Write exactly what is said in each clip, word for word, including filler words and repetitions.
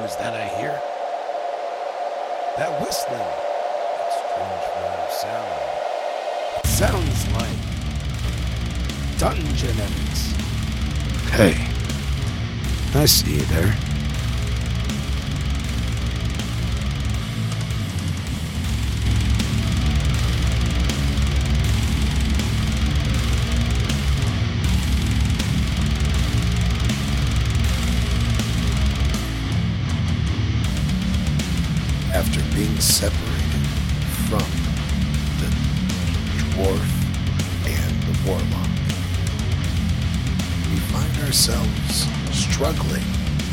is that I hear? That whistling. That strange random sound. It sounds like Dungeonetics. Hey, I see you there. After being separated from the dwarf and the warlock, we find ourselves struggling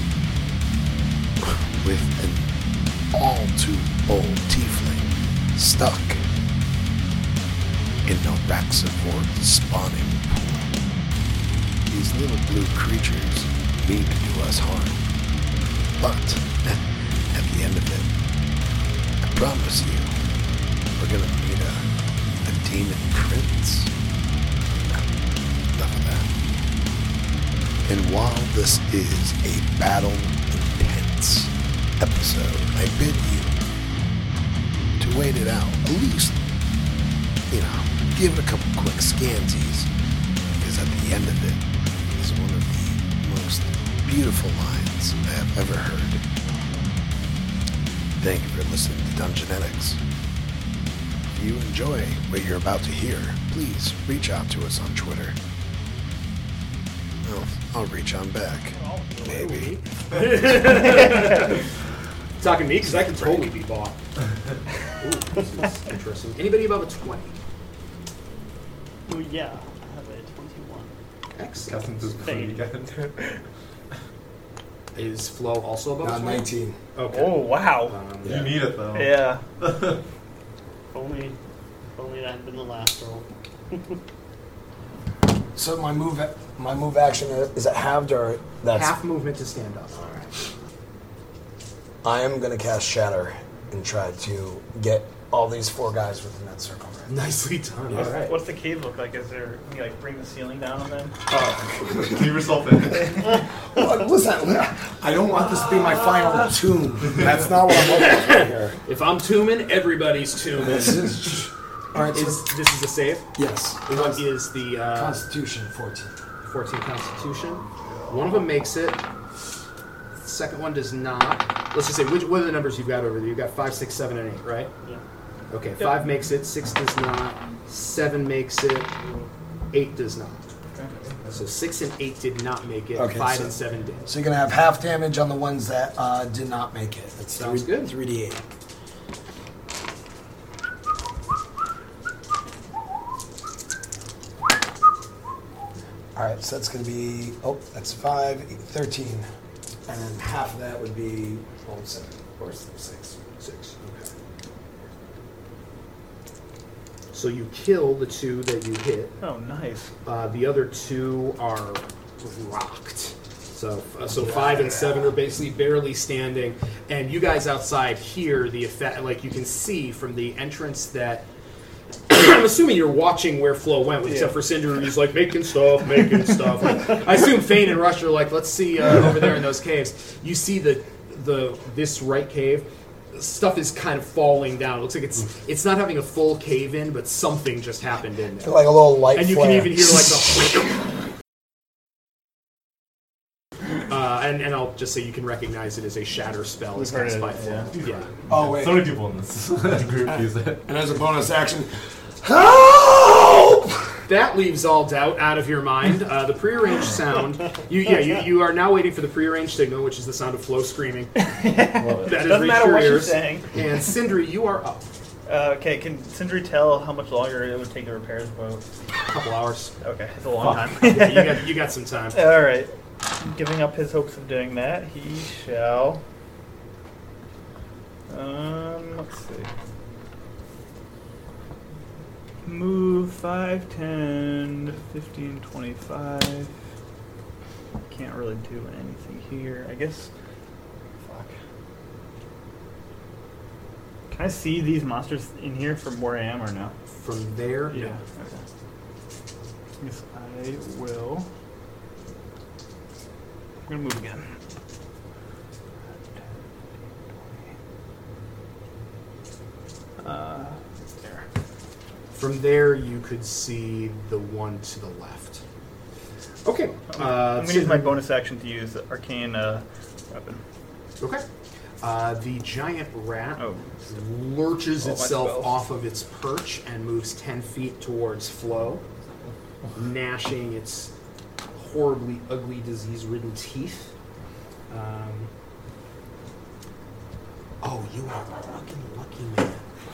with an all too old tiefling stuck in the Raxavort spawning pool. These little blue creatures mean to do us harm, but at the end of it, I promise you, we're gonna meet a, a demon prince. No, enough of that. And while this is a battle-intense episode, I bid you to wait it out. At least, you know, give it a couple quick scansies, because at the end of it is one of the most beautiful lines I have ever heard. Thank you for listening to Dungeonetics. If you enjoy what you're about to hear, please reach out to us on Twitter. Well, I'll reach on back. Maybe. Talking to me, because I can totally be bought. Ooh, this is interesting. Anybody above a twenty? Oh yeah, I have a twenty-one. Excellent. Fade. Is Flo also above Not a twenty? nineteen. Okay. Oh wow. Um, You need it though. Yeah. if only, if only that had been the last roll. So my move, my move action is it halved or that's? half movement to stand up. All right. I am gonna cast Shatter and try to get all these four guys within that circle. Right? Nicely done. What's, All right. what's the cave look like? Is there, can you like bring the ceiling down on them? Keep yourself in. Well, listen, I don't want this to be my final tomb. That's not what I'm looking for here. If I'm tombing, everybody's tombing. This is all right. So Is, this is a save? yes, What is the uh, Constitution fourteen. fourteen Constitution? One of them makes it. The second one does not. Let's just say, which, what are the numbers you've got over there? You've got five, six, seven, and eight, right? Yeah. Okay, five makes it, six does not, seven makes it, eight does not. So six and eight did not make it. Okay, five so- and seven did. So you're gonna have half damage on the ones that uh, did not make it. That's Sounds three, good. Three d eight. All right, so that's gonna be oh, that's five, eight, thirteen, and then half of that would be well, seven or six. Six. Okay. So you kill the two that you hit. Oh, nice. Uh, the other two are rocked. So, uh, so five and seven are basically barely standing, and you guys outside hear the effect. Like you can see from the entrance that. I'm assuming you're watching where Flo went, Yeah. except for Cinder, who's like making stuff, making stuff. Like, I assume Fane and Rush are like, let's see uh, over there in those caves. You see the the this right cave. Stuff is kind of falling down. It looks like it's it's not having a full cave in, but something just happened in there. Like a little light And you flare. can even hear like the. Uh, and, and I'll just say you can recognize it as a shatter spell. It's We've heard cast it, by Flo. yeah. Yeah. Oh wait, So many people in this group use it. and as a bonus action, help! That leaves all doubt out of your mind. Uh, the prearranged sound. You, yeah, you, you are now waiting for the prearranged signal, which is the sound of Flo screaming. That has Doesn't reached matter your what you're ears. saying. And Sindri, you are up. Uh, okay, can Sindri tell how much longer it would take to repair his boat? A couple hours. Okay, it's a long time. Yeah, you got you got some time. All right. Giving up his hopes of doing that, he shall. Um, let's see. Move five, ten, fifteen, twenty-five. Can't really do anything here. I guess. Fuck. Can I see these monsters in here from where I am or no? From there, Yeah. no. Okay. Yes, I will. I'm gonna move again. From there, you could see the one to the left. Okay. Uh, I'm going to use my bonus action to use the arcane uh, weapon. Okay. Uh, the giant rat Oh. lurches Oh, my itself spells. off of its perch and moves ten feet towards Flo, gnashing its horribly ugly, disease-ridden teeth. Um, oh, you are a fucking lucky man.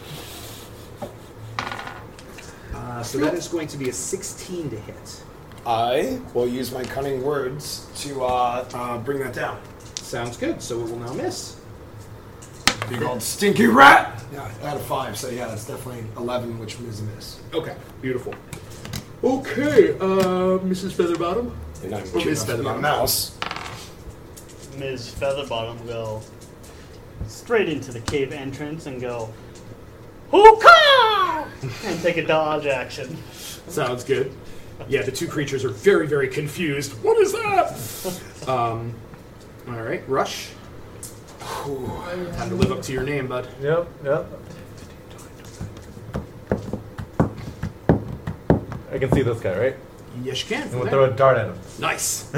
Uh, so that is going to be a sixteen to hit. I will use my cunning words to uh, uh, bring that down. Sounds good. So it will now miss. Big old stinky rat! Yeah, out of five, so yeah, that's definitely eleven, which is a miss. Okay, beautiful. Okay, uh, Missus Featherbottom. And I'm Or cute Miss enough to be a Featherbottom. mouse. Miz Featherbottom go straight into the cave entrance and go, Hoo-caw! And take a dodge action. Sounds good. Yeah, the two creatures are very, very confused. What is that? um, all right, Rush. Time to live up to your name, bud. Yep, yep. I can see this guy, right? Yes, you can. I'm from gonna there. throw a dart at him. Nice.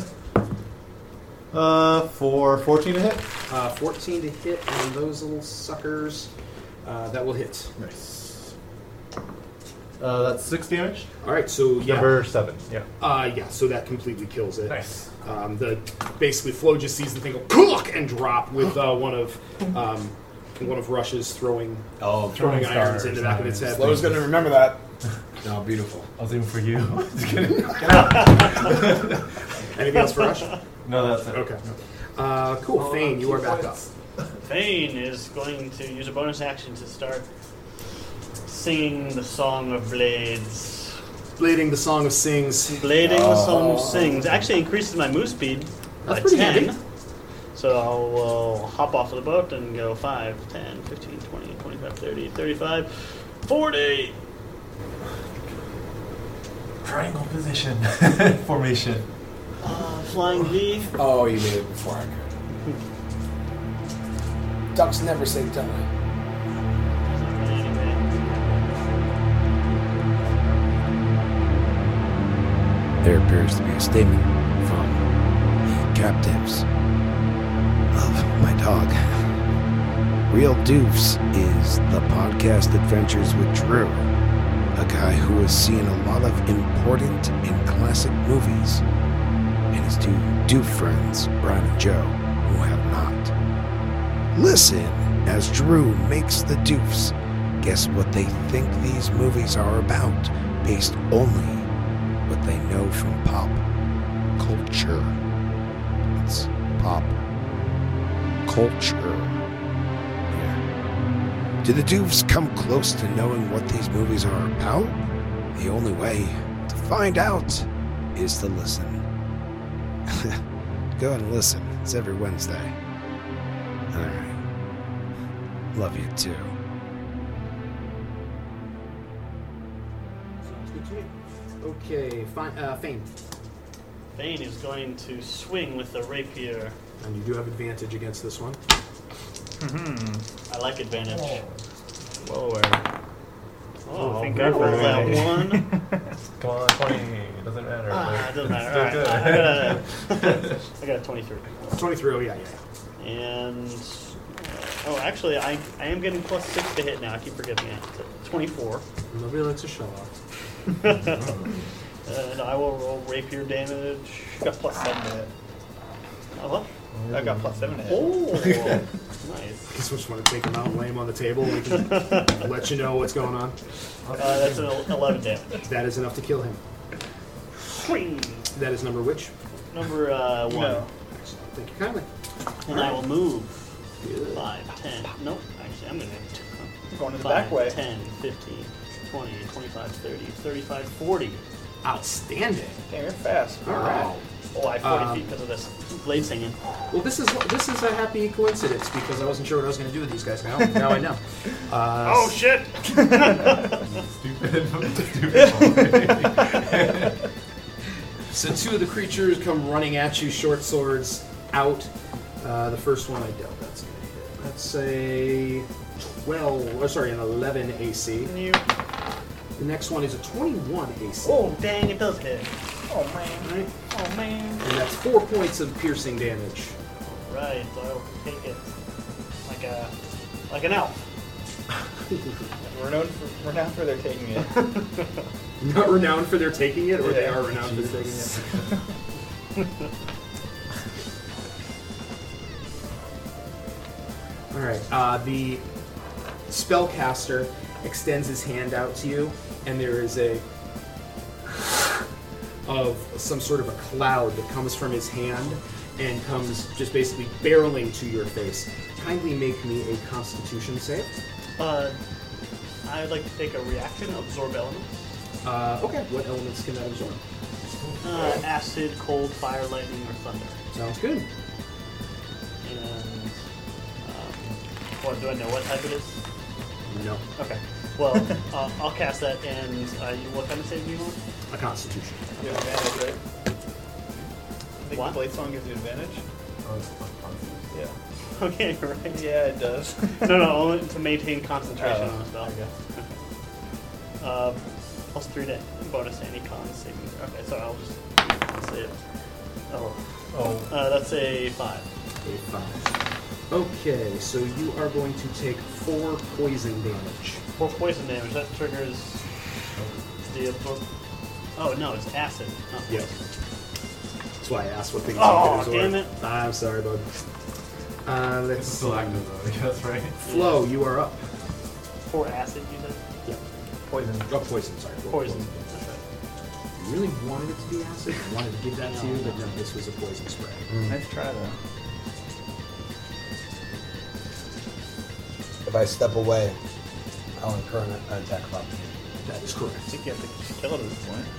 Uh, for fourteen to hit. Uh, fourteen to hit, and those little suckers, uh, that will hit. Nice. Uh, that's six damage. All right, so yeah, Number seven. Yeah. uh, yeah, so that completely kills it. Nice. Um, the basically Flo just sees the thing go cook and drop with uh, one of um, one of Rush's throwing Oh, throwing Throwing irons stars, in the back of its head. Flo's gonna remember that. Oh, beautiful. I was aiming for you. Just kidding. Anything else for Rush? No, that's it. Okay. Uh, cool. Thane, you are back up. Thane is going to use a bonus action to start singing the Song of Blades. Blading the Song of Sings. Blading the Song of Sings actually increases my move speed That's by pretty ten. handy. So I'll uh, hop off of the boat and go five, ten, fifteen, twenty, twenty-five, thirty, thirty-five, forty. Triangle position. Formation. Uh, flying V. Oh, you made it before I could. Ducks never say die. There appears to be a statement from the captives of my dog. Real Doofs is the podcast Adventures with Drew, a guy who has seen a lot of important and classic movies, and his two doof friends, Brian and Joe, who have not. Listen as Drew makes the doofs guess what they think these movies are about, based only what they know from pop culture. It's pop culture. Yeah. Do the doofs come close to knowing what these movies are about? The only way to find out is to listen. Go and listen. It's every Wednesday. Alright. Love you too. Sounds good to me. Okay, fine. Uh, Fane. Thane is going to swing with the rapier. And you do have advantage against this one. I like advantage. Whoa. Oh, thank roll God for that advantage. one. Come on, twenty. It doesn't matter. Ah, it doesn't It's matter. still All right, I got a, I got a twenty-three. twenty-three, oh yeah, yeah. And uh, oh, actually, I I am getting plus six to hit now. I keep forgetting it. twenty-four. Nobody likes a show off. And I will roll rapier damage. Got plus seven to hit. Oh, what? I got plus seven to hit. Oh, nice. Guess we just want to take him out and lay him on the table. We can let you know what's going on. Uh, that's an eleven damage. That is enough to kill him. Swing. That is number which? Number uh, one. No. Excellent. Thank you kindly. And I will move. Good. five, ten. Nope. Actually, I'm going to Going to the five, back way. ten, fifteen, twenty, twenty-five, thirty, thirty-five, forty. Outstanding. Damn, you're fast. All right. Oh, I have forty Um, feet because of this blade singing. Well, this is this is a happy coincidence because I wasn't sure what I was going to do with these guys. Now, now I know. Uh, Oh, shit! Stupid. Stupid. So two of the creatures come running at you, short swords out. Uh, the first one I dealt. That's going to hit. That's a twelve. Or sorry, an eleven A C. You The next one is a twenty-one A C. Oh, dang, it does hit. Oh man. Right. Oh, man. And that's four points of piercing damage. Right, so I'll take it like a like an elf. We're known for, we're known for their taking it. Not renowned for their taking it, or they Yeah. are renowned for their taking it. All right. Uh, the spellcaster extends his hand out to you, and there is a of some sort of a cloud that comes from his hand and comes just basically barreling to your face. Kindly make me a Constitution save. Uh, I'd like to take a reaction, absorb elements. Uh, okay. What elements can that absorb? Uh, acid, cold, fire, lightning, or thunder. Sounds good. And um, what do I know what type it is? No. Okay. Well, uh, I'll cast that. And uh, you, what kind of save do you want? A Constitution. You have advantage, right? I think What? the blade song gives you advantage. Oh, it's plus constant. Yeah. Okay, right. Yeah, it does. No, no, only to maintain concentration Oh, on a spell. okay. Uh, plus three to bonus to any con saving. Okay, so I'll just con save. Oh, Oh. uh, that's a five. A five. Okay, so you are going to take four poison damage. For poison damage, that triggers the absorb. Oh no, it's acid. Not Yep. poison. That's why I asked what things Oh, you could absorb. damn it. I'm sorry, bud. Uh, let's It's still see. active though, I guess, right? Flo, you are up. For acid, you said? Yep. Poison. Oh, poison, sorry. Poison. That's right. You really wanted it to be acid. I wanted to give that to you, but no, this was a poison spray. Nice try though. If I step away, I'll incur an an attack of opportunity. That is I correct. think you have to kill it at this point.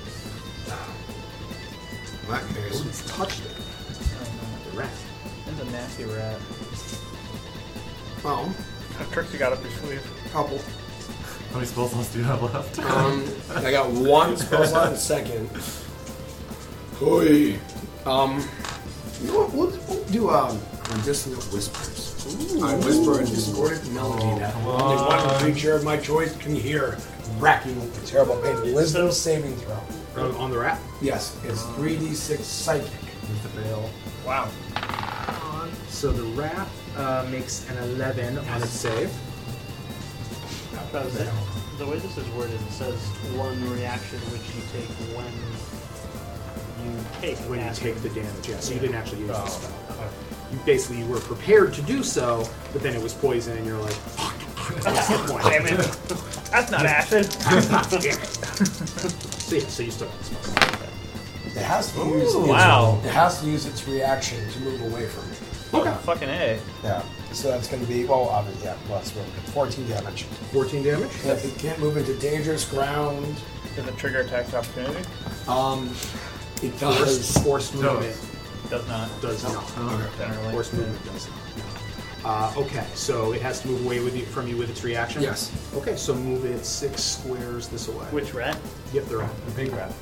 In that case, Nobody's touched it. Oh, The rat. no. That's a nasty rat. well, What tricks you got up your sleeve? couple. How many spell slots do you have left? Um, I got one spell slot and second. Hoi. Um, you know what? We'll, we'll do um, Dissonant Whispers. I whisper a discordant melody that only one creature of my choice can hear, racking with terrible pain. Wisdom saving throw. Uh, on the rat? Yes, it's three d six psychic. Need to fail. Wow. So the rat uh, makes an eleven on its save. Travis, it- the way this is worded, it says one reaction which you take when you take When you acid. take the damage, yeah. So you didn't actually use the Oh. spell. You basically were prepared to do so, but then it was poison, and you're like, fuck. What's the point? Damn it. That's not acid. Damn it. So yeah, so you still got the spell. It has to use. Ooh, its, wow. It has to use its reaction to move away from it. Okay. Fucking A. Yeah. So that's going to be well, obviously, yeah, plus well, fourteen damage. fourteen damage? And if it can't move into dangerous ground, Does it trigger attack of opportunity? um, it Forced, does. forced movement Does not. does not. Generally. Forced movement does not. Uh, okay, so it has to move away with you, from you with its reaction? Yes. Okay, so move it six squares this away. Which rat? Yep, they're out. The big rat.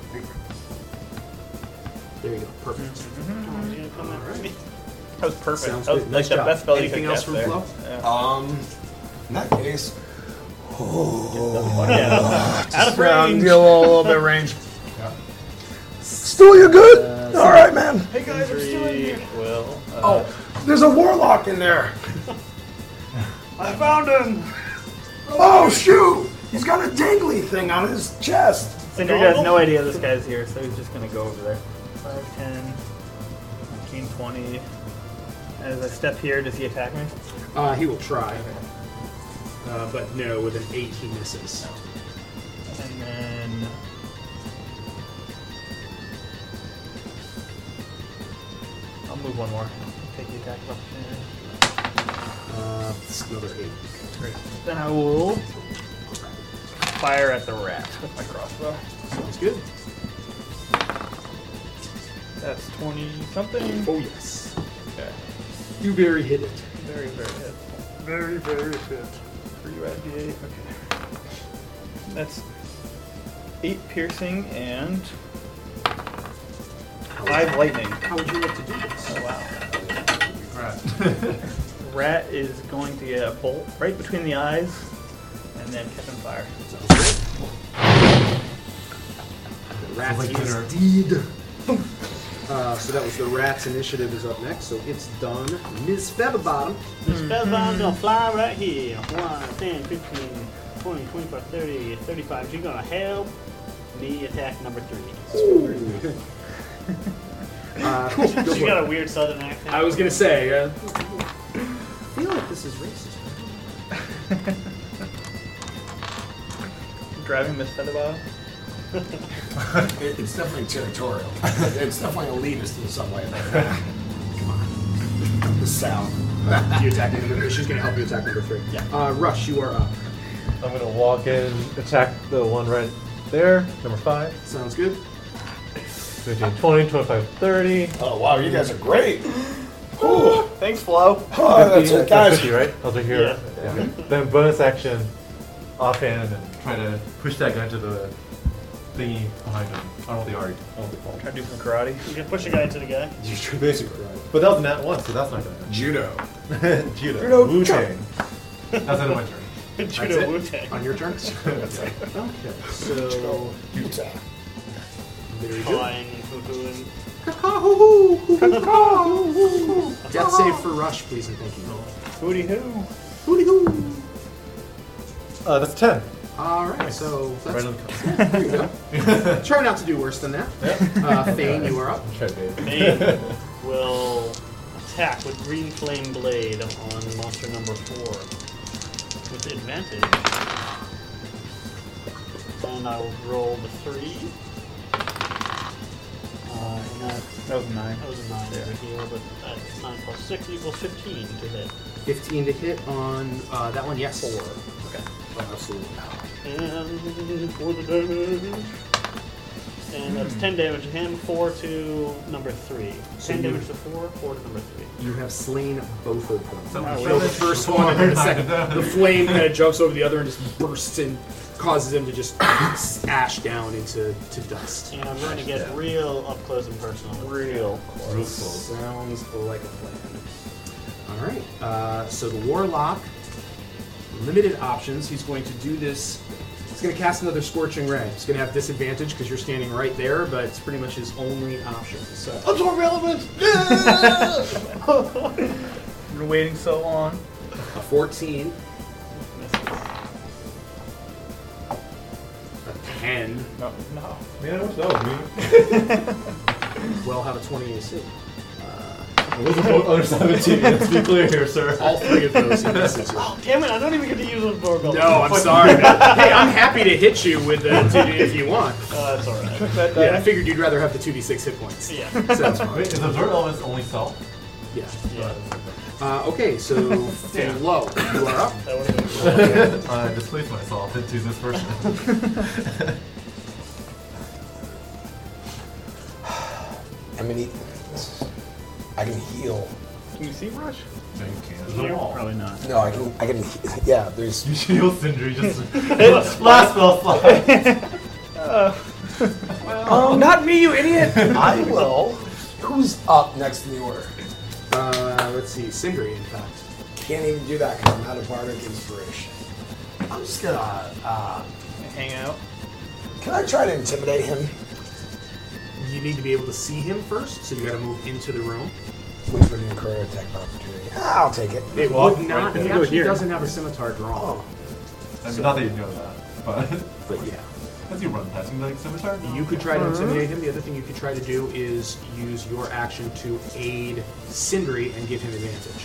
There you go. Perfect. Oh, he's gonna come after me. That was perfect. Sounds that was good. like Nice the job. best spell Anything you could else get from there. Flo? Yeah. Um, in that case, yeah. Out of range. deal a little bit of range. Yeah. Still, you good? All right, man. Hey guys, I'm still in here. Well, uh, Oh, there's a warlock in there. I found him! Oh shoot! He's got a dangly thing on his chest. Cinder has no idea this guy's here, so he's just gonna go over there. five, ten, nineteen, twenty. As I step here, does he attack me? Uh, he will try. Uh, but no, with an eight he misses. And then... I'll move one more. Take the attack of opportunity. Uh, it's another eight. Great. Then I will fire at the rat with my crossbow. Sounds good. That's twenty something. Oh yes. Okay. You very hit it. Very, very hit. Very, very hit. For you at D eight. Okay. That's eight piercing and five lightning. How would you like to do this? Oh wow. Big rat. Rat is going to get a bolt right between the eyes, and and then catch on fire. The rat Like is dinner. deed. Uh, so that was the rat's initiative is up next, so it's done. Miss Featherbottom. This spellbound gonna fly right here. one, ten, fifteen, twenty, twenty-five, thirty, thirty-five. She's gonna help me attack number three. Uh, go She's for it. got a weird southern accent. I was gonna say, uh, I feel like this is racist. Driving Miss Featherbottom. It, it's definitely territorial. It's definitely elitist in some way. Come on. The South. You attack number. She's gonna help you attack number three. Yeah. Uh, Rush, you are up. I'm gonna walk in, attack the one right there, number five. Sounds good. fifteen, twenty, twenty-five, thirty. Oh, wow, you guys are great. Ooh. Thanks, Flo. Oh, that's it, guys. fifty, right? I'll take here. Yeah. Yeah. Then bonus action, offhand, and try to push that guy to the thingy behind him. I don't know what the art. I don't know what they call Try to do some karate. You can push a guy into the guy. it. Basically, right. But that was nat one, so that's not gonna happen. Judo. Judo. Judo. Wu Tang. That's end of my turn. Judo it? Wu-Tang. On your turn. That's it. Okay. So Utah. very good. Flying and hoo-hooing. Death save for Rush, please and thank you. Hooty hoo. Hooty hoo. Uh, that's ten. All right, so Right that's, on the there you go. Try not to do worse than that. Uh, Thane, you are up. Try, babe. Thane will attack with Green Flame Blade on monster number four with advantage. And I will roll the three. Uh, and that, That was a nine. that was a nine over here, but that's nine plus six equals fifteen to hit. fifteen to hit on uh, that one, yes. Four. Okay. Oh, absolutely. And for the damage. And that's ten damage to him, four to number three. So ten you- damage to four, four to number three. You have slain both of them. So You we kill the finished first before one, and then the I second. knocked it down. The flame kind of jumps over the other and just bursts and causes him to just ash down into to dust. And I'm going to get real up close and personal. Real close. Real close. Sounds like a plan. All right. Uh, so the warlock, limited options. He's going to do this. He's going to cast another scorching ray. He's going to have disadvantage because you're standing right there, but it's pretty much his only option. So I'm so relevant. You're waiting so long. a fourteen, a ten. No, no. Man, what's up, man? Will have a twenty A C. Those are both under seventeen, let's be clear here, sir. All three of those he misses. Oh, damn it, I don't even get to use those doorbells. No, I'm sorry. Man. Hey, I'm happy to hit you with the two D if you want. Uh, that's alright. That Yeah, I die. figured you'd rather have the two D six hit points. Yeah. So that's fine. Wait, is Absorb Elements only self? Yeah. Yeah. Uh, okay, so Flo, you are up. That would have been cool. I displaced myself into this person. I mean, I can heal. Can you see Rush? No, you can't. Here? Probably not. No, I can. I can. Yeah, there's. You shield Sindri, just last spell slide. Oh, not me, you idiot! I will. Who's up next in the order? Uh, let's see, Sindri, in fact. Can't even do that because I'm out of bardic inspiration. I'm just gonna. Uh, Hang out. can I try to intimidate him? You need to be able to see him first, so you got to move into the room. Which would incur an attack of opportunity. I'll take it. It walk would not. right there. He Go actually here. doesn't have a scimitar drawn. Oh, I mean, not that you know that, but But yeah, as you run past him like scimitar. you could try to intimidate him. The other thing you could try to do is use your action to aid Sindri and give him advantage.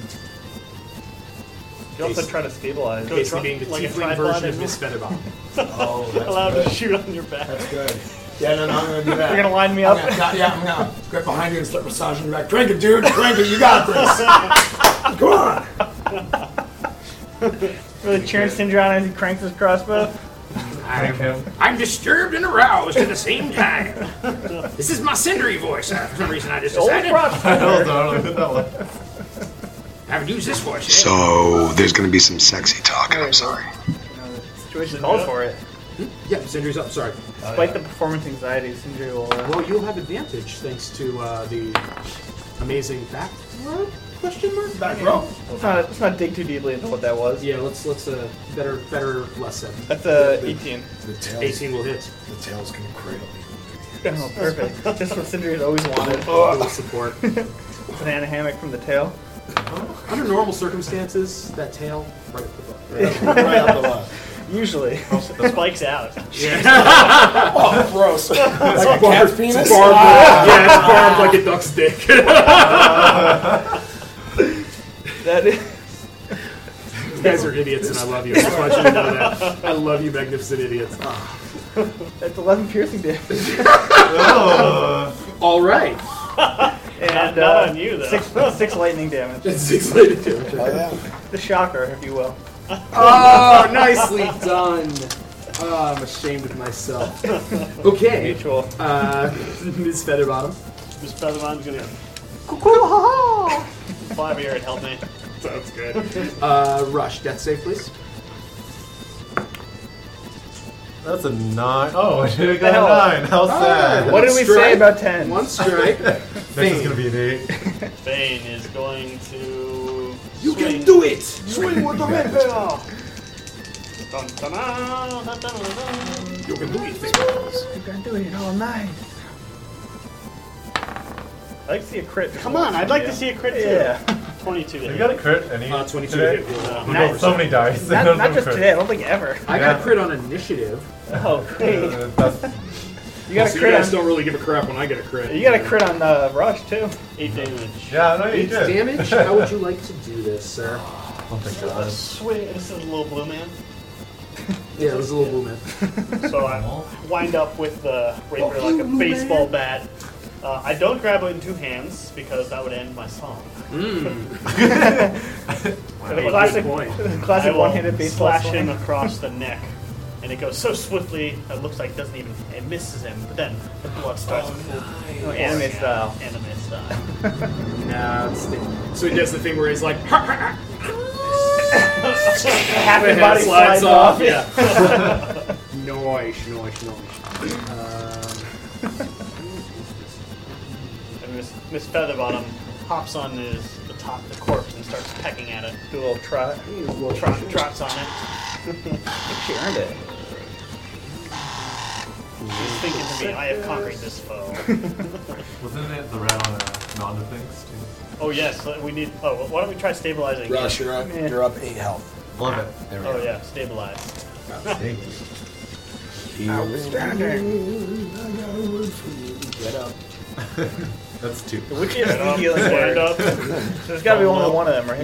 You also try to stabilize. Go Basically tri- being the like a tiefling tripod version of and- Miss Featherbottom. oh, that's Allowed good. to shoot on your back. That's good. Yeah, no, no, I'm gonna do that. You're gonna line me I'm up? gonna, yeah, yeah, I'm gonna grab behind you and start massaging your back. Drink it, dude. Drink it. You got this. Come on. Really cheering Sindri on as he cranks his crossbow. Thank him. I'm disturbed and aroused at the same time. This is my Sindri voice. Uh, for some reason, I just Old decided crossbow. I don't know that one. I haven't used this voice yet. So there's gonna be some sexy talking. I'm sorry. Situation calls for it. Yeah, Sindri's up. Sorry. Despite the performance anxiety, Sindri will. Uh, Well, you'll have advantage thanks to uh, the amazing fact. Question mark? Back row. Let's not, let's not dig too deeply into what that was. Yeah, let's let's uh better better less seven. That's uh, eighteen. The tails. eighteen will hit. The tails can cradle you. Oh, perfect. Just what Cindery's always wanted. Full support. Banana hammock from the tail. Under normal circumstances, that tail right up the butt. Right up the left. Usually. Spikes out. Oh, gross. Like a cat's penis? It's barbed, Ah. yeah, it's barbed like a duck's dick. That is. You guys are idiots, and I love you. I just want you to know that. I love you, magnificent idiots. Ah. That's eleven piercing damage. Oh. All right. And Not uh, on you, though. Six, six lightning damage. That's six later too. Oh, yeah. The shocker, if you will. Oh, nicely done. Oh, I'm ashamed of myself. Okay. Mutual. Uh, Miz Featherbottom. This Featherbottom's gonna fly over here and help me. Sounds good. Uh, Rush, death save, please. That's a nine. Oh, I should have the hell? got a nine. How sad. What did we strike. say about ten? One strike. Next is gonna be an eight. Bane is going to. You swing. can do it! Swing with the red bell! Dun, dun, dun, dun, dun, dun. You can do it. You can do it all night. I'd like to see a crit. Come on, I'd like to see a crit too. Yeah. twenty-two to You hit. got a crit? Any Uh, twenty-two today? hit. Uh, We Nice. rolled so many dice. Not, None not of just them today, I don't think ever. I got Yeah. a crit on initiative. Oh, great. Uh, that's, You got a So you crit guys on. don't really give a crap when I get a crit. You got a crit on uh, Rush too. Eight damage. yeah, no, you Eight did. damage? How would you like to do this, sir? Oh my Uh, god. swing. This is a little blue man. Yeah, it was a little blue man. So I wind up with the rapier like a baseball bat. Uh, I don't grab it in two hands because that would end my song. Mmm. The classic, point. the I classic will one-handed baseball slash swing. him across the neck, and it goes so swiftly it looks like it doesn't even it misses him. But then the blood starts Oh, anime style. Anime style. Nah, it's the, so he does the thing where he's like, Half his head body slides slides off. off. Yeah. Noise, noise, noise. Um, And Miss, Miss Featherbottom hops on his the top of the corpse and starts pecking at it. Do a little trot. Trot, trots on it. I think she earned it. She's thinking to me, I have conquered this foe. Wasn't it the red on a non things too? Oh yes, we need. Oh, why don't we try stabilizing? Rush, you're up, Yeah. you're up eight health. Love it. There we Oh go. yeah, stabilize. Thank you. Outstanding. Get up. That's two. The witchiest Stand up, healing stand word. up. There's got to be only one of them, right?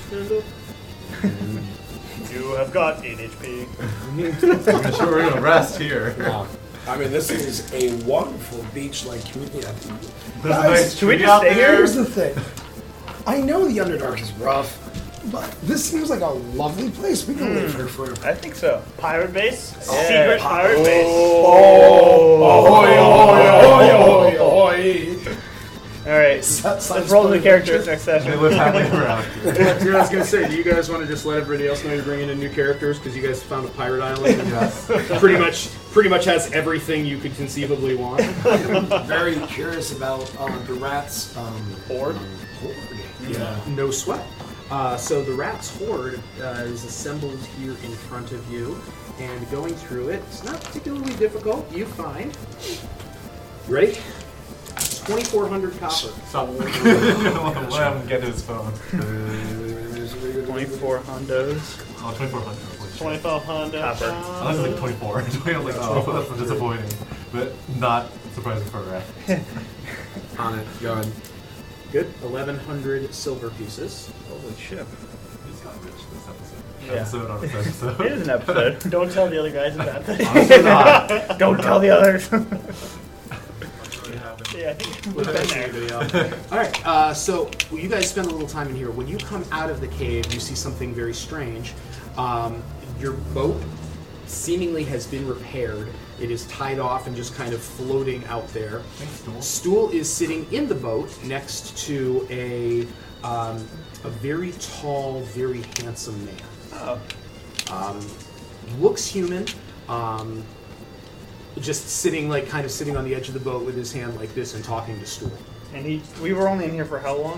You have got eight H P. I'm sure we're gonna rest here. Wow. I mean, this is a wonderful beach-like community. There's a Guys, nice should we tree just out stay here? there. Here's the thing. I know the Underdark is rough, but this seems like a lovely place. We can live here forever. I think so. Pirate base? Yeah. Secret pirate base. Oh, ahoy, ahoy, ahoy, ahoy, ahoy. All right, Let's let's roll the characters next They session. live happily ever after. That's what I was gonna say. Do you guys want to just let everybody else know you're bringing in new characters because you guys found a pirate island? And Yes. pretty much, pretty much has everything you could conceivably want. I'm very curious about uh, the rats. Um, Horde? um, horde. Yeah, no sweat. Uh, so the rat's horde uh, is assembled here in front of you, and going through it, it's not particularly difficult. You find. Ready? twenty-four hundred copper. Stop. Let him get his phone. twenty-four Hondos. Oh, twenty-four hundred. twenty-five hundred. Copper. I was like twenty-four. I was like, oh, that's disappointing. But not surprising for a rat. On it. Go ahead. Good. eleven hundred silver pieces. Holy shit. He's got rich this episode. Yeah. Episode on this episode. It is an episode. Don't tell the other guys about that. Honestly not. Don't tell the others. Yeah, I think We'll we've been finish there. the video. All right. Uh, so well, you guys spend a little time in here. When you come out of the cave, you see something very strange. Um, your boat seemingly has been repaired. It is tied off and just kind of floating out there. Stool is sitting in the boat next to a um, a very tall, very handsome man. Oh. Um, looks human. Um, just sitting, like, kind of sitting on the edge of the boat with his hand like this and talking to Stool. And he, we were only in here for how long?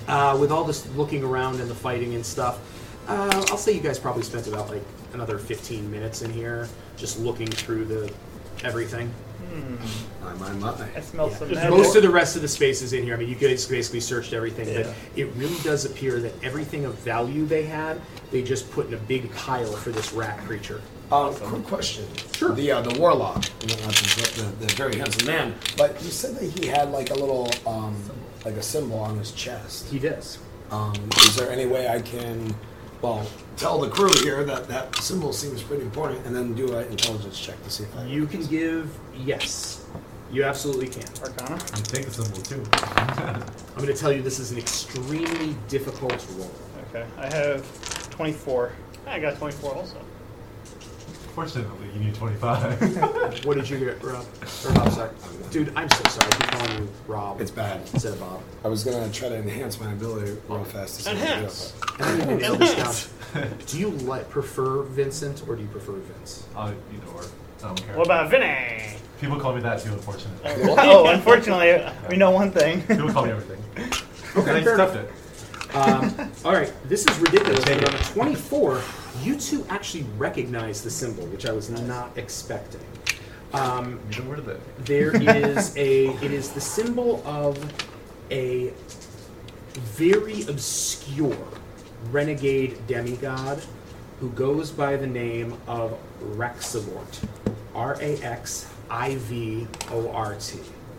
Uh, with all this looking around and the fighting and stuff, uh, I'll say you guys probably spent about like another fifteen minutes in here, just looking through the everything. My, my, my. I smell Yeah. some magic. Most of the rest of the spaces in here, I mean, you guys basically searched everything, Yeah. but it really does appear that everything of value they had, they just put in a big pile for this rat creature. Um, quick question. Sure. The uh, the warlock, you know, not the, the, the very handsome man, but you said that he had like a little um, like a symbol on his chest. He does. Um, is there any way I can, well, tell the crew here that that symbol seems pretty important, and then do an intelligence check to see if I You can give, yes, you absolutely can. Arcana. You take the symbol too. I'm going to tell you this is an extremely difficult roll. Okay, I have twenty-four. I got twenty-four also. Fortunately, you need twenty-five. What did you get, Rob? Or Bob, sorry. Dude, I'm so sorry. I keep calling you Rob It's bad. instead of Bob. I was gonna try to enhance my ability real fast to see what I do, Enhance. but- And I need to nail this down. Do you like prefer Vincent or do you prefer Vince? Uh, either or. I don't care. What about Vinny? People call me that too, unfortunately. Oh, unfortunately, we know one thing. People call me everything. Okay, And I fair stuffed enough. it. Um, all right, this is ridiculous. Take But it. on a twenty-four, you two actually recognize the symbol, which I was not expecting. Um, Neither were they. there is a. It is the symbol of a very obscure renegade demigod who goes by the name of Raxivort. R A X I V O R T.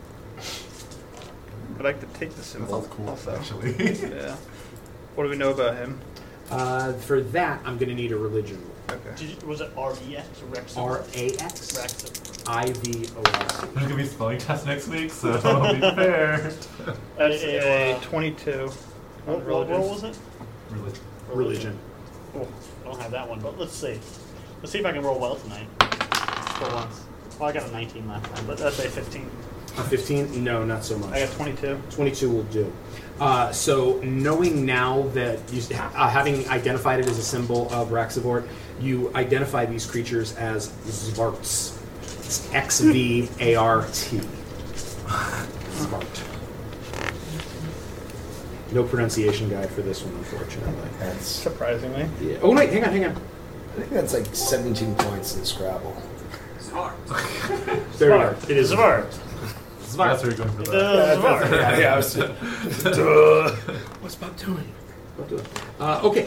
I'd like to take the That symbol. sounds cool, also. actually. Yeah. What do we know about him? Uh, for that, I'm going to need a religion roll. Okay. Did you, was it R E X or Rex? R A X Rex. I V O R T. There's gonna be spelling tests next week, so be prepared. That's A, a twenty-two. What, on what, what religion. was it? Really. Religion. Oh, I don't have that one, but let's see. Let's see if I can roll well tonight. For once. Well, I got a nineteen last time, but That's a fifteen. A fifteen? No, not so much. I got twenty-two. twenty-two will do. Uh, so, knowing now that you, uh, having identified it as a symbol of Raxivort, you identify these creatures as Zvarts. It's X V A R T. Zvart. No pronunciation guide for this one, unfortunately. That's, Surprisingly. Yeah. Oh, wait, hang on, hang on. I think that's like seventeen points in Scrabble. There we go. It is Zvar. That's where you're going for that. Uh, Zvar. Yeah, yeah, I was, duh. What's Bob doing? Don't do it. Uh, okay.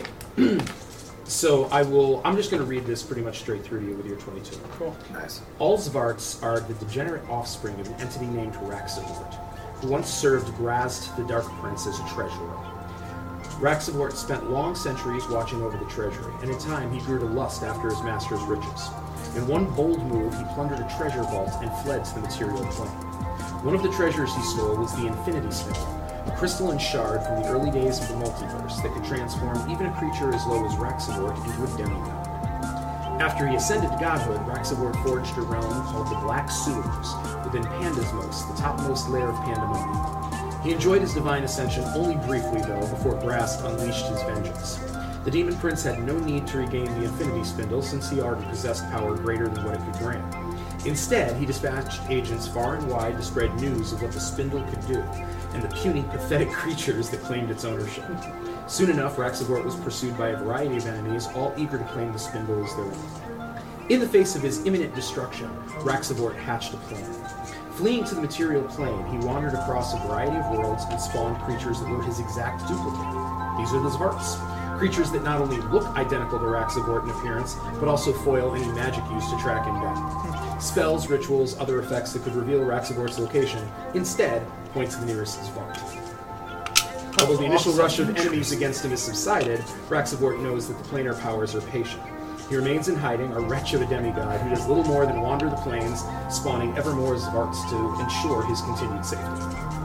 So I will. I'm just going to read this pretty much straight through to you with your twenty-two. Cool. Nice. All Zvarts are the degenerate offspring of an entity named Raxivort, who once served Grazd the Dark Prince as a treasurer. Raxivort spent long centuries watching over the treasury, and in time he grew to lust after his master's riches. In one bold move, he plundered a treasure vault and fled to the material plane. One of the treasures he stole was the Infinity Spindle, a crystalline shard from the early days of the multiverse that could transform even a creature as low as Raxivort into a demigod. After he ascended to godhood, Raxivort forged a realm called the Black Sewers within Pandasmos, the topmost layer of Pandemonium. He enjoyed his divine ascension only briefly, though, before Grast unleashed his vengeance. The Demon Prince had no need to regain the Infinity Spindle, since he already possessed power greater than what it could grant. Instead, he dispatched agents far and wide to spread news of what the Spindle could do, and the puny, pathetic creatures that claimed its ownership. Soon enough, Raxivort was pursued by a variety of enemies, all eager to claim the Spindle as their own. In the face of his imminent destruction, Raxivort hatched a plan. Fleeing to the material plane, he wandered across a variety of worlds and spawned creatures that were his exact duplicate. These are the Zvarts. Creatures that not only look identical to Raxivort in appearance, but also foil any magic used to track him down. Spells, rituals, other effects that could reveal Raxivort's location instead point to the nearest Zvart. Although the initial rush of enemies against him has subsided, Raxivort knows that the planar powers are patient. He remains in hiding, a wretch of a demigod who does little more than wander the plains, spawning ever more Zvarts to ensure his continued safety.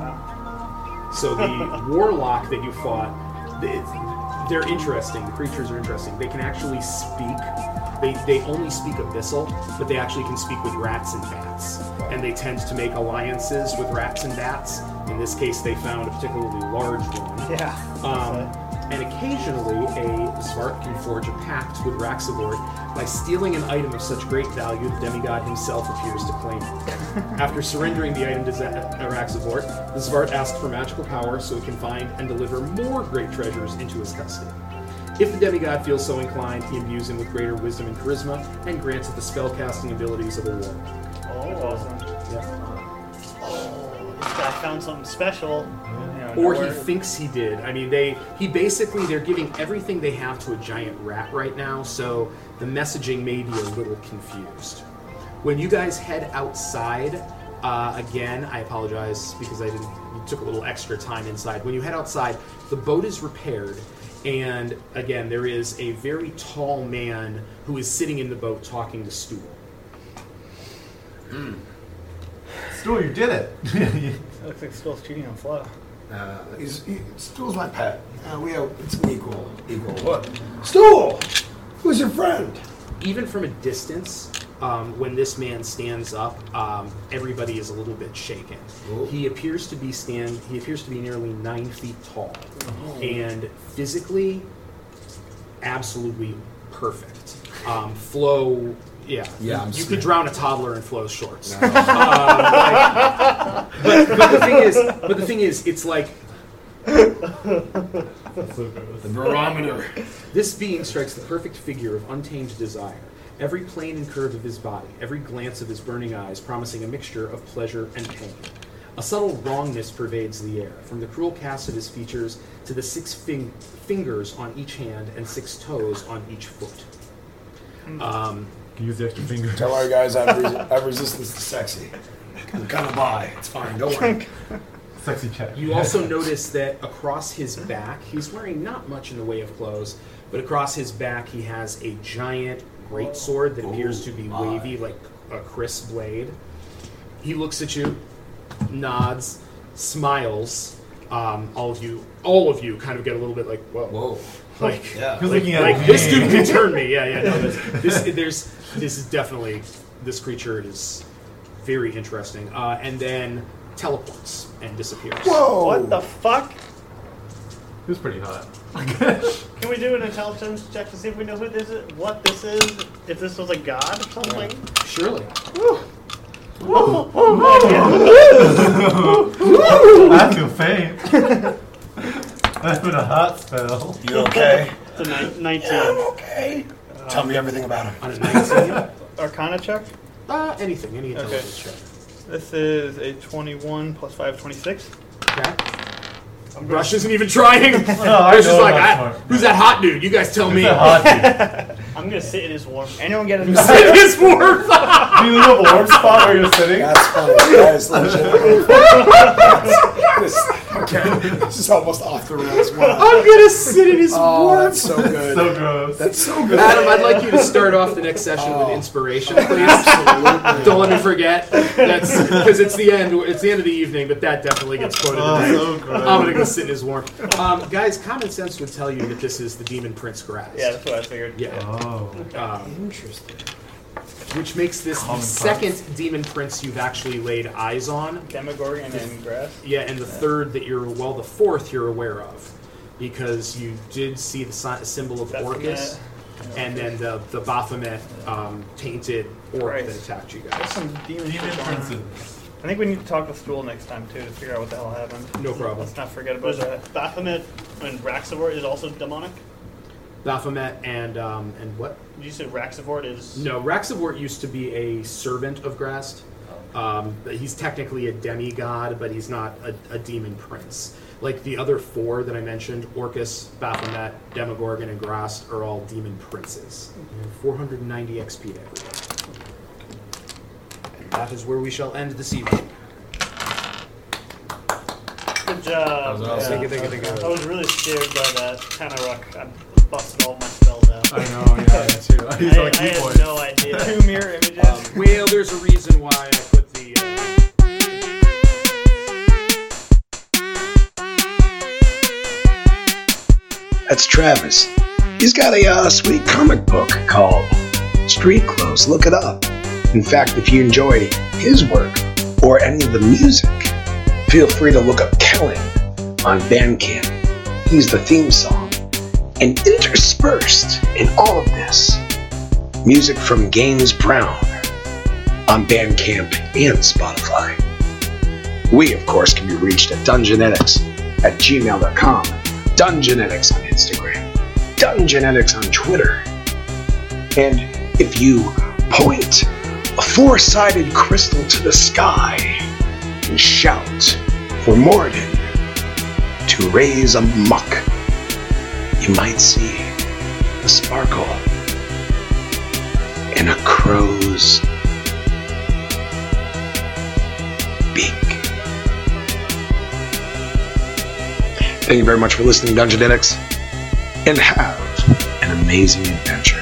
So the warlock that you fought, they're interesting. The creatures are interesting. They can actually speak. They, they only speak abyssal, but they actually can speak with rats and bats. And they tend to make alliances with rats and bats. In this case, they found a particularly large one. Yeah. Um, And occasionally, a Svart can forge a pact with Raxavort by stealing an item of such great value the demigod himself appears to claim it. After surrendering the item to Raxavort, the Svart asks for magical power so it can find and deliver more great treasures into his custody. If the demigod feels so inclined, he imbues him with greater wisdom and charisma and grants it the spellcasting abilities of a warlock. Oh, awesome. Yeah. Oh, this guy found something special. You know, Or he nowhere- thinks he did. I mean, they he basically they're giving everything they have to a giant rat right now, so the messaging may be a little confused. When you guys head outside, uh, again, I apologize because I didn't. You took a little extra time inside. When you head outside, the boat is repaired, and again, there is a very tall man who is sitting in the boat talking to Stool. Stu, you did it. Looks like Skull's cheating on Flo. Uh, he's, he, Stool's my pet. Uh, we have, it's an equal, equal. What? Stool! Who's your friend? Even from a distance, um, when this man stands up, um, everybody is a little bit shaken. Ooh. He appears to be stand. He appears to be nearly nine feet tall, and physically, absolutely perfect. Um, Flo, yeah, Yeah, I'm you, you could scared. drown a toddler in Flo's shorts. Um, like- but, but the thing is, but the thing is, it's like The barometer. this being strikes the perfect figure of untamed desire. Every plane and curve of his body, every glance of his burning eyes promising a mixture of pleasure and pain. A subtle wrongness pervades the air, from the cruel cast of his features to the six fin- fingers on each hand and six toes on each foot. Um, Can use the extra finger. Tell our guys I have, res- I have resistance to sexy. I'm kind of bi. It's fine. Don't worry. Sexy check. You also notice that across his back, he's wearing not much in the way of clothes, but across his back he has a giant greatsword that appears to be my. wavy like a crisp blade. He looks at you, nods, smiles. Um, all of you, all of you, kind of get a little bit like, whoa, Whoa. like, Yeah. He was like, looking at like me. this dude can turn me. Yeah, yeah. No, this, this, there's, this is definitely this creature is very interesting. Uh, and then teleports and disappears. Whoa. What the fuck? He was pretty hot. Can we do an intelligence check to see if we know who this is, what this is? If this was a god or something? Surely. I feel faint. That's been a hot spell. You okay? It's a ni- nineteen. Yeah, I'm okay. Tell me everything about him. On a nineteen. Arcana check? Uh, anything, any intelligence check. This is a twenty-one plus five, twenty-six. Okay. Rush isn't even trying. I Rush is know like, that's I, smart. who's that hot dude? You guys tell me. It's a hot dude. I'm gonna sit in his warmth. Anyone get him? Sit his warmth. Do you know the warm spot where you're sitting? That's funny. That is legit. this, okay. This is almost off the rails. Wow. I'm gonna sit in his Oh, warmth. that's so good. So gross. That's so good. Adam, I'd like you to start off the next session with Oh. inspiration, please. Don't let me forget. That's because it's the end. It's the end of the evening, but that definitely gets quoted. Oh, today. so gross. I'm gonna go sit in his warmth. Um, guys, common sense would tell you that this is the Demon Prince Grass. Yeah, that's what I figured. Yeah. Oh. Um, Interesting. which makes this the Common second Demon Prince you've actually laid eyes on. Demogorgon and then grass. Yeah, and the third that you're, well, the fourth you're aware of, because you did see the si- symbol of Baphomet. Orcus, and then the the Baphomet um, tainted orc that Christ. attacked you There's guys. some demon Demon shit going on. princes. I think we need to talk to Stool next time too to figure out what the hell happened. No problem. Let's not forget about that. Baphomet and Raxavort is also demonic. Baphomet and um, and what? You said Raxavort is. No, Raxavort used to be a servant of Grast. Um, but he's technically a demigod, but he's not a, a demon prince. Like the other four that I mentioned, Orcus, Baphomet, Demogorgon, and Grast are all demon princes. four hundred ninety X P every day. And that is where we shall end this evening. Good job. That was awesome. Yeah. Thank you, thank you, thank you. I was really scared by that Tanaruk. I busted all my spells out. I know, yeah, me too. I used I, like I key had points. no idea. Two mirror images. Um, well, there's a reason why I put the. Uh... That's Travis. He's got a uh, sweet comic book called Street Clothes. Look it up. In fact, if you enjoy his work or any of the music, feel free to look up Kellen on Bandcamp. He's the theme song. And interspersed in all of this, music from Gaines Brown on Bandcamp and Spotify. We, of course, can be reached at dungeonetics at gmail dot com, Dungeonetics on Instagram, Dungeonetics on Twitter. And if you point a four-sided crystal to the sky and shout for Moradin to raise a muck, you might see a sparkle in a crow's beak. Thank you very much for listening, Dungeonetics, and have an amazing adventure.